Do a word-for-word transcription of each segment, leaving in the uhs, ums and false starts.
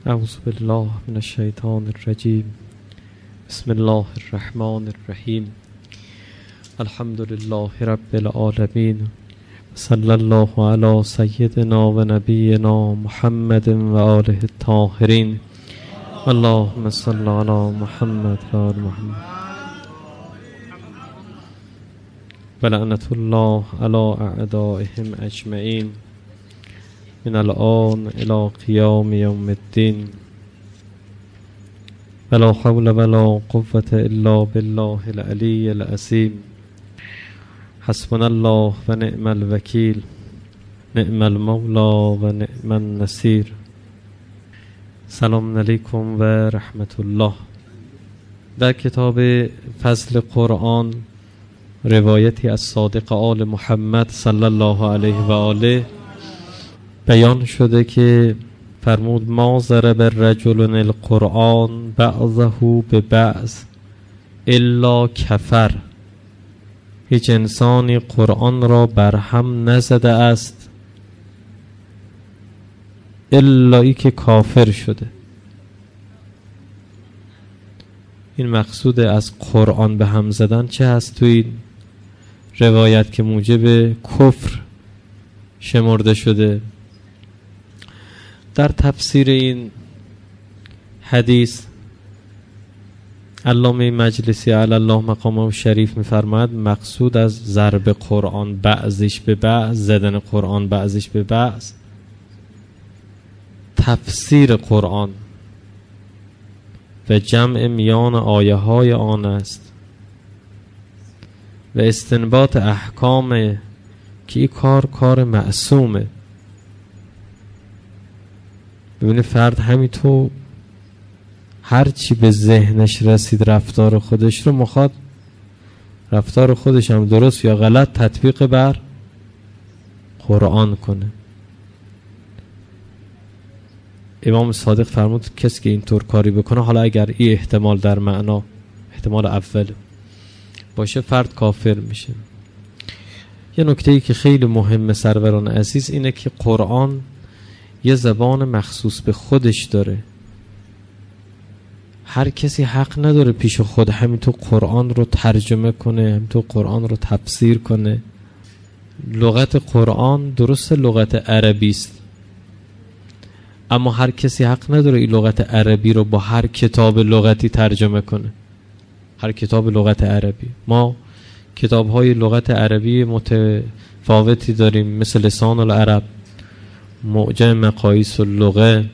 اعوذ بالله من الشیطان الرجیم. بسم الله الرحمن الرحیم. الحمد لله رب العالمین. صلی الله علی سیدنا و نبینا محمد و آله الطاهرین. اللهم صل علی محمد و آل محمد. و لعنت الله علی اعدائهم اجمعین من الآن الى قیام یوم الدین. ولا حول ولا قوة الا بالله العلی العظیم. حسبنا الله و نعم الوکیل، نعم المولا و نعم النصیر. سلام علیکم و رحمت الله. در کتاب فضل قرآن روایتی از صادق آل محمد صلی الله علیه و آله بیان شده که فرمود ما ضرب الرجل القرآن بعضه به بعض الا کفر. هیچ انسانی قرآن را برهم نزده است الا ای که کافر شده. این مقصود از قرآن به هم زدن چه هست؟ توی این روایت که موجب کفر شمرده شده. در تفسیر این حدیث علامه مجلسی علی الله مقامه شریف می‌فرماید مقصود از ضرب قرآن بعضیش به بعض، زدن قرآن بعضیش به بعض، تفسیر قرآن و جمع میان آیه های آن است و استنباط احکام که این کار کار معصومه. ببینید فرد همینطور هر چی به ذهنش رسید رفتار خودش رو مخواد رفتار خودش هم درست یا غلط تطبیق بر قرآن کنه. امام صادق فرمود کسی که اینطور کاری بکنه، حالا اگر این احتمال در معنا احتمال اول باشه، فرد کافر میشه. یه نکته‌ای که خیلی مهمه سروران عزیز اینه که قرآن یه زبان مخصوص به خودش داره. هر کسی حق نداره پیش خود همینطور قرآن رو ترجمه کنه، همینطور قرآن رو تفسیر کنه. لغت قرآن درست لغت عربی است، اما هر کسی حق نداره این لغت عربی رو با هر کتاب لغتی ترجمه کنه. هر کتاب لغت عربی، ما کتاب‌های لغت عربی متفاوتی داریم، مثل لسان العرب، معجم مقاییس اللغه،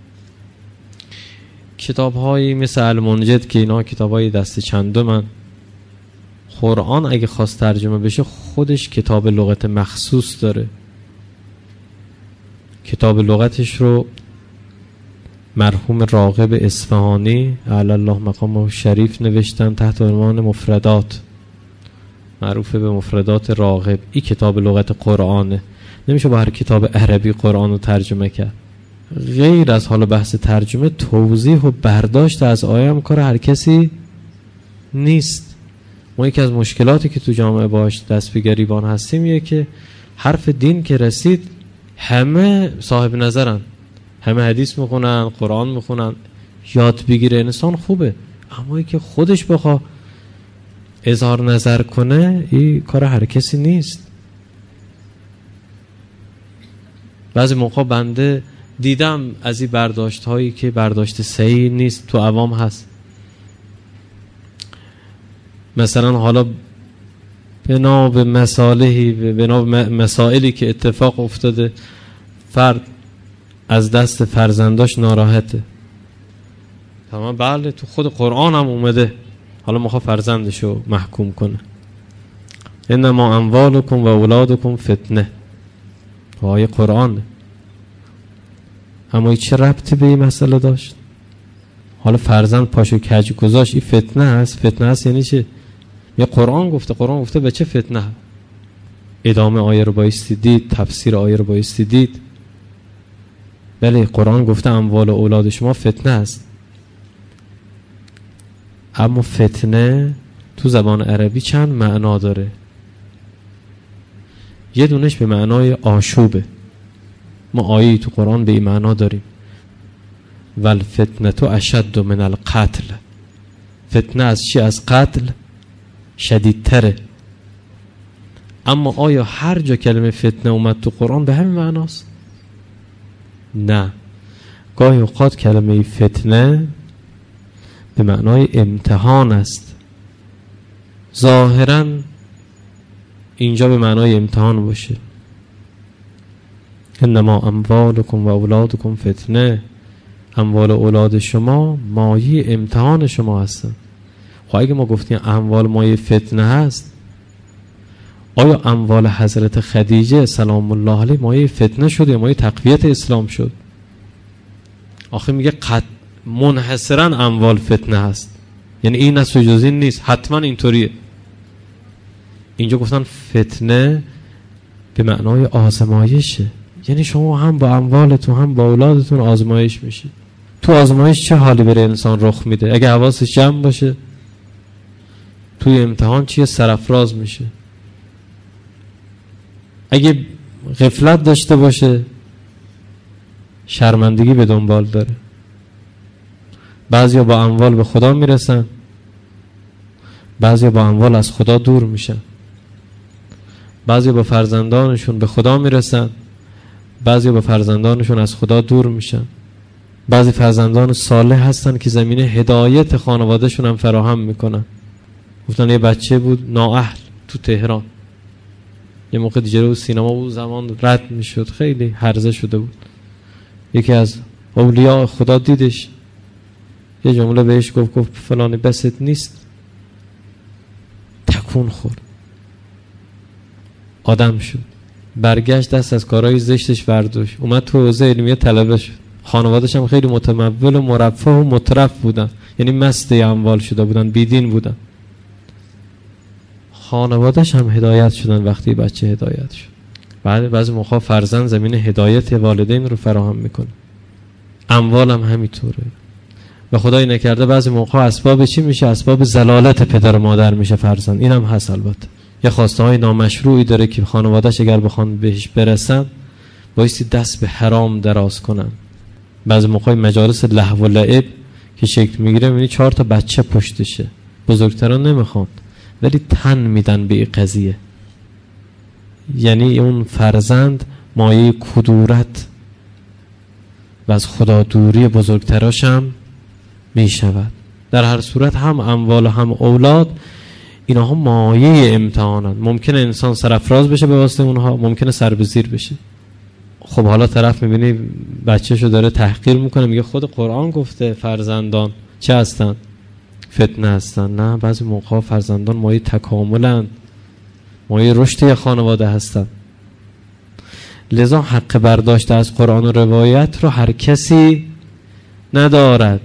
کتاب‌هایی مثل المنجد که اینا کتاب‌های دست چندمن. قرآن اگه خواست ترجمه بشه خودش کتاب لغت مخصوص داره. کتاب لغتش رو مرحوم راغب اصفهانی علی الله مقامه شریف نوشتن تحت عنوان مفردات، معروف به مفردات راغب. این کتاب لغت قرآنه. نمیشه با هر کتاب عربی قرآن رو ترجمه کرد. غیر از حالا بحث ترجمه، توضیح و برداشت از آیه هم کار هر کسی نیست. ما یکی از مشکلاتی که تو جامعه باش دست به گریبان هستیم یه که حرف دین که رسید همه صاحب نظرن، همه حدیث میخونن، قرآن میخونن. یاد بگیره انسان خوبه، اما ای که خودش بخواه اظهار نظر کنه این کار هر کسی نیست. بعضی موقع بنده دیدم از این برداشت هایی که برداشت صحیح نیست تو عوام هست. مثلا حالا بنا به مصالحی، بنا به مسائلی که اتفاق افتاده، فرد از دست فرزنداش ناراحته. تمام، بله تو خود قرآن هم اومده، حالا میخواد فرزندشو محکوم کنه. انما اموالکم و اولادکم فتنه، آیه قرآن. اما این چه ربطی به این مسئله داشت؟ حالا فرزند پاشو کج گذاشت، این فتنه هست. فتنه هست یعنی چه؟ یه قرآن گفته، قرآن گفته به چه فتنه؟ ادامه آیه رو بایستی دید، تفسیر آیه رو بایستی دید. بله قرآن گفته اموال و اولاد شما فتنه هست، اما فتنه تو زبان عربی چند معنا داره. یه دونش به معنای آشوبه، ما آیه تو قرآن به این معنا داریم. و الفتنه اشد من القتل. فتنه از چی؟ از قتل شدیدتره. اما آیا هر جا کلمه فتنه اومد تو قرآن به همین معناست؟ نه، گاهی اوقات کلمه فتنه به معنای امتحان است. ظاهراً اینجا به معنای امتحان باشه. انما اموالکم و اولادکم فتنه، اموال و اولاد شما مایه امتحان شما هستن. خب اگه ما گفتیم اموال مایه فتنه هست، آیا اموال حضرت خدیجه سلام الله علیه مایه فتنه شد یا مایه تقویت اسلام شد؟ آخه میگه قد منحصرا اموال فتنه هست، یعنی این از جز این نیست، حتما اینطوریه. اینجا گفتن فتنه به معنای آزمایشه، یعنی شما هم با اموالتون هم با اولادتون آزمایش میشید. تو آزمایش چه حالی بره انسان رخ میده؟ اگه حواسش جمع باشه توی امتحان چیه؟ سرافراز میشه. اگه غفلت داشته باشه شرمندگی به دنبال داره. بعضیا با اموال به خدا میرسن، بعضیا با اموال از خدا دور میشن. بعضیا با فرزندانشون به خدا میرسن، بعضیا با فرزندانشون از خدا دور میشن. بعضی فرزندان صالح هستن که زمینه هدایت خانوادهشون هم فراهم میکنن. گفتن یه بچه بود نااهل تو تهران، یه موقع دیگه رو سینما بود، زمان رد میشد، خیلی هرزه شده بود. یکی از اولیاء خدا دیدش، یه جمله بهش گفت، گفت فلانی بست نیست، تکون خورد، آدم شد، برگشت دست از کارهای زشتش برداشت، اومد تو حوزه علمیه طلبه شد. خانوادش هم خیلی متمول و مرفه و مترف بودن، یعنی مست اموال شده بودن، بیدین بودن. خانوادش هم هدایت شدن وقتی بچه هدایت شد. بعد بعضی موقع فرزند زمین هدایت والدین رو فراهم میکنه. اموال هم همینطوره. و خدای نکرده بعضی موقع اسباب چی میشه؟ اسباب زلالت پدر و مادر میشه فرزند. این هم هست البته. یه خواسته های نامشروعی داره که خانواده‌اش اگر بخوان بهش برسن بایستی دست به حرام دراز کنن. بعضی موقع مجالس لهو و لعب که شکل میگیره میبینی چهار تا بچه پشتشه، بزرگتران نمیخوان ولی تن میدن به این قضیه. یعنی اون فرزند مایه کدورت و از خدا دوری بزرگتراش هم میشود. در هر صورت هم اموال و هم اولاد اینها مایه امتحانند. ممکنه انسان سرافراز بشه به واسطه اونها، ممکنه سر به زیر بشه. خب حالا طرف میبینی بچه‌شو داره تحقیر میکنه، میگه خود قرآن گفته فرزندان چه هستن؟ فتنه هستن. نه، بعضی موقع فرزندان مایه تکاملند، مایه رشد یک خانواده هستن. لذا حق برداشت از قرآن و روایت رو هر کسی ندارد.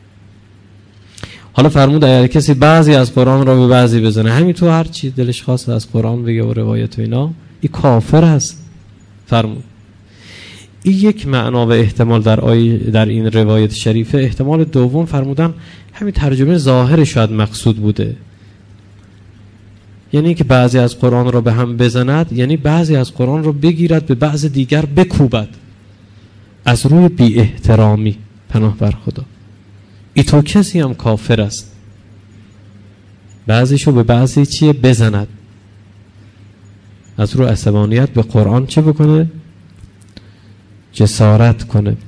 حالا فرمود اگر کسی بعضی از قرآن رو به بعضی بزنه، همین تو هر چی دلش خواست از قرآن بگه و روایت و اینا، این کافر هست. فرمود این یک معنا و احتمال در آیه در این روایت شریفه. احتمال دوم فرمودن همین ترجمه ظاهر شاید مقصود بوده، یعنی که بعضی از قرآن رو به هم بزند، یعنی بعضی از قرآن رو بگیرد به بعض دیگر بکوبد از روی بی احترامی. پناه بر خدا، ای تو کسی هم کافر است. بعضیشو به بعضی چیه بزند، از روی عصبانیت به قرآن چه بکنه؟ جسارت کنه.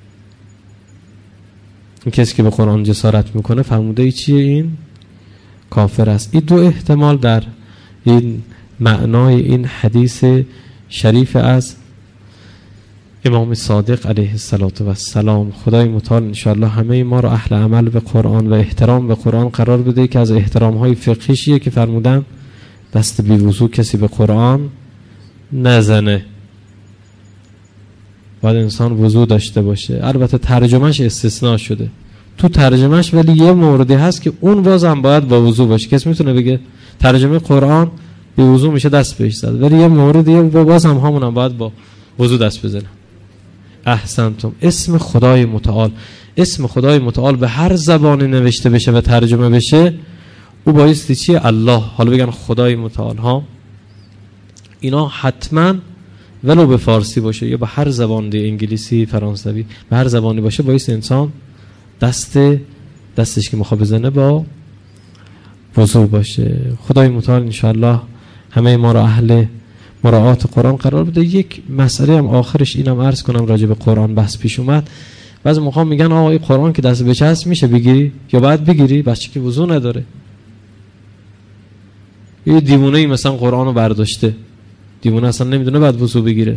این کسی که به قرآن جسارت میکنه فرموده ای چیه؟ این کافر است. این دو احتمال در این معنای این حدیث شریف از امام صادق علیه السلام. خدای متعال انشاءالله همه ما رو اهل عمل به قرآن و احترام به قرآن قرار بده، که از احترام های فقهیشیه که فرمودن دست بی وضو کسی به قرآن نزنه، باید انسان وضو داشته باشه. البته ترجمهش استثناء شده تو ترجمهش، ولی یه موردی هست که اون بازم باید با وضو باشه. کسی میتونه بگه ترجمه قرآن بی وضو میشه دست بهش زد، ولی یه موردی بازم همونم باید با وضو دست بزنه. احسنتم. اسم خدای متعال، اسم خدای متعال به هر زبانی نوشته بشه و ترجمه بشه، او بایستی چیه؟ الله. حالا بگن خدای متعال ها، اینا حتما ولو به فارسی باشه یا به هر زبان دی، انگلیسی، فرانسوی، به هر زبانی باشه، باعث انسان دست دستش که میخواد بزنه با وضو باشه. خدای متعال انشاءالله همه ما را اهل مراعات قرآن قرار بده. یک مسئله هم آخرش اینم عرض کنم، راجع به قرآن بحث پیش اومد. بعضی موقع میگن آقا این قرآن که دست به چسب میشه بگیری یا باید بگیری؟ بچه که وضو نداره. یه دیوونه ای مثلا قرآن رو برداشته، دیوونه اصلا نمیدونه بعد وضو بگیره،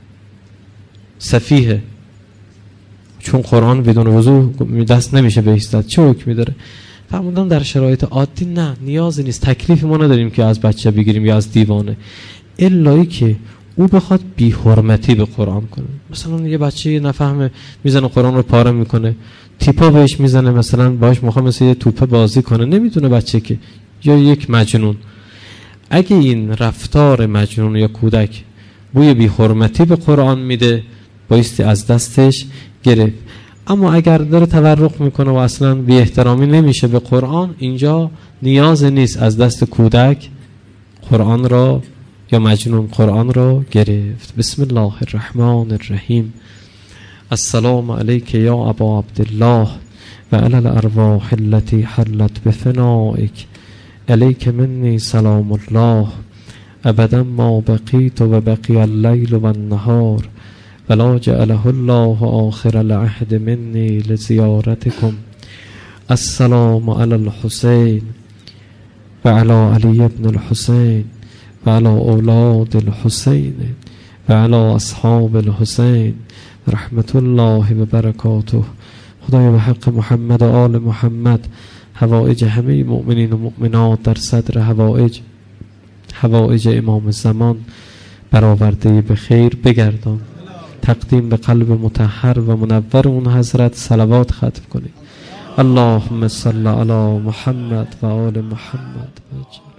سفیهه، چون قرآن بدون وضو دست نمیشه به ایستاد. چه حکمی داره؟ فرمودن در شرایط عادی نه، نیازی نیست، تکلیف ما نداریم که از بچه بگیریم یا از دیوانه، الایی که او بخواد بی حرمتی به قرآن کنه. مثلا یه بچه نفهمه میزنه قرآن رو پاره میکنه، تیپا بهش میزنه، مثلا باهاش میخواد مثل یه توپه بازی کنه، نمیدونه بچه که، یا یک مجنون. اگه این رفتار مجنون یا کودک بوی بی حرمتی به قرآن میده، بایستی از دستش گرفت. اما اگر داره تورق میکنه و اصلا بی احترامی نمیشه به قرآن، اینجا نیاز نیست از دست کودک قرآن را یا مجنون قرآن را گرفت. بسم الله الرحمن الرحیم. السلام علیک یا ابا عبدالله و علی الارواح التي حلت بفنائک، علیک منی سلام الله ابدا ما بقیت و بقی اللیل و النهار ولا جعله الله آخر العهد منی لزیارتکم. السلام علی الحسین و علی علی ابن الحسین و علی اولاد الحسین و علی اصحاب الحسین رحمت الله و برکاته. خدای به حق محمد و آل محمد حوائج همه مؤمنین و مؤمنات در صدر حوائج حوائج امام زمان برآورده به خیر بگردان. تقدیم به قلب مطهر و منور اون حضرت صلوات ختم کنید. اللهم صل علی محمد و آل محمد.